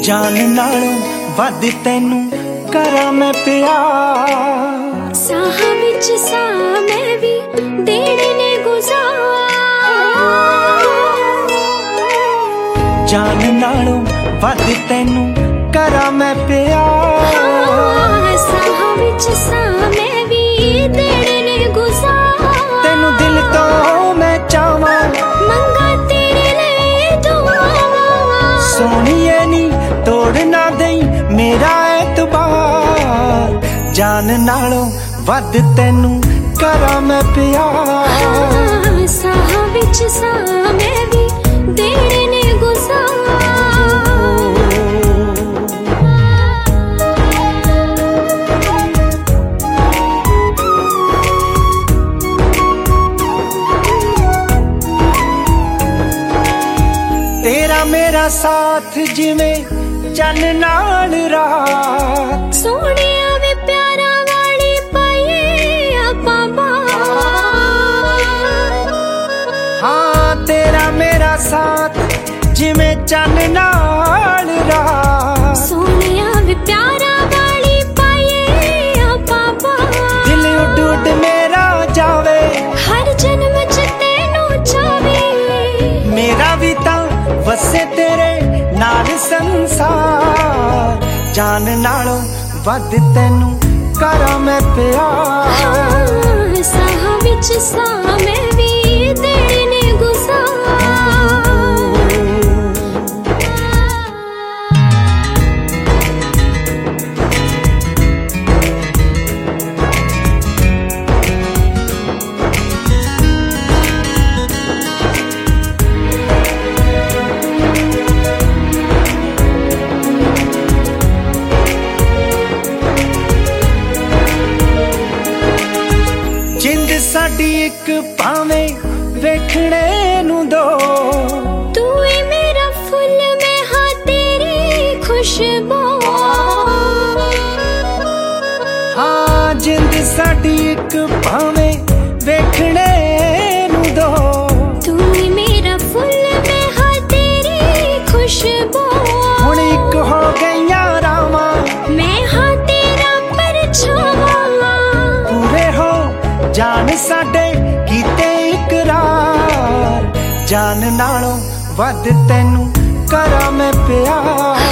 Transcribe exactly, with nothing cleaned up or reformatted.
जान नालों वध तैनू करा मैं प्यार। साह विच साह मैं भी देने ने गुजार। जान नालों वध तैनू करा मैं प्यार। साह विच साह मैं भी देने ने गुजार। तेनू दिल तो मैं चाहवां मंगा तेरे लिए दुआवां। सोहणीए नी तोड़ ना दई मेरा एतबार। जान नालों वध तैनू करा मैं प्यार। साह विच साह मैं भी देने ने तेरा मेरा साथ जिवें चन नाल रात। सोहणिया वे प्यारा वाली पाइए आपां बात। हाँ तेरा मेरा साथ जिवें चन नाल रात। सोहणिया वे प्यारा वाली पाइए आपां बात। दिल उड उड मेरा जावे हर जन्म च तैनू चावे। मेरा भी तां वसे तेरे नाल संसार। जान नालों वध तैनू करा मैं प्यार। साह विच साह मैं भी देने साडी एक भावें वेखणे नू दो। तू ही मेरा फुल मैं हाँ तेरी खुशबू। हाँ जिंद साडी एक भावें वेखणे नू दो। तू ही मेरा फुल मैं हाँ तेरी खुशबू। हुण एक हो गईयां रावां मैं हाँ तेरा परछावां। पूरे हो जान साडे कीते इकरार। जान नालों वध तैनू करा मैं प्यार।